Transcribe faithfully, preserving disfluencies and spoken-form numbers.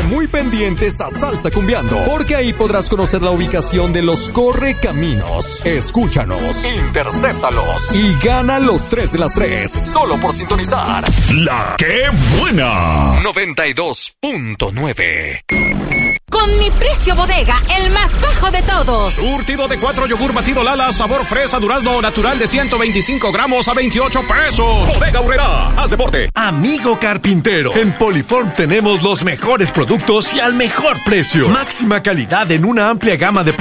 Sigue muy pendientes a Salsa Cumbiando, porque ahí podrás conocer la ubicación de los Correcaminos. Escúchanos, intercéptalos y gana los tres de las tres, solo por sintonizar La Que Buena noventa y dos punto nueve. Con mi precio bodega, el más bajo de todos. Surtido de cuatro yogur batido Lala, sabor fresa durazno natural de ciento veinticinco gramos a veintiocho pesos. Bodega Aurrerá, haz deporte. Amigo carpintero, en Poliform tenemos los mejores productos y al mejor precio. Máxima calidad en una amplia gama de